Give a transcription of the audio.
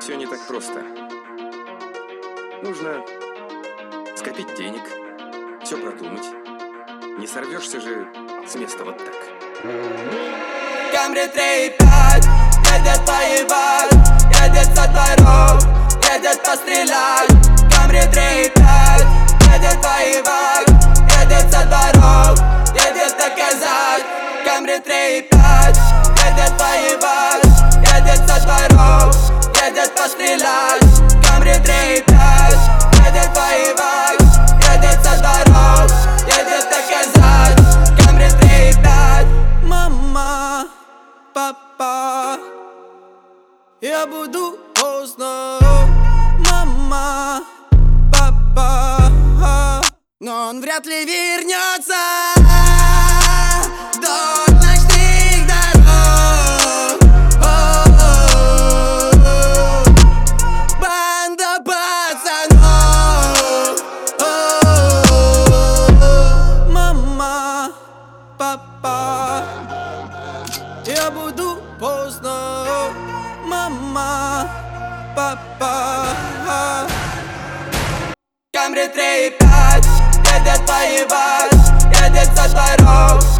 все не так просто. Нужно скопить денег, все продумать. Не сорвешься же с места вот так. Камри 3,5 едет воевать, едет со дворов, едет пострелять. Камри 3,5 едет воевать, едет со дворов, едет доказать. Камри 3,5 едет воевать, едет со дворов, едет пострелять. Камри 3,5 едет воевать, едет со дворов, едет доказать. Камри 3,5. Мама, папа, я буду поздно. Мама, папа, но он вряд ли вернется. До ночных дорог. Банда пацанов. Мама, папа, я буду поздно. Мама, папа. Камри 3,5 едет воевать, едет со дворов,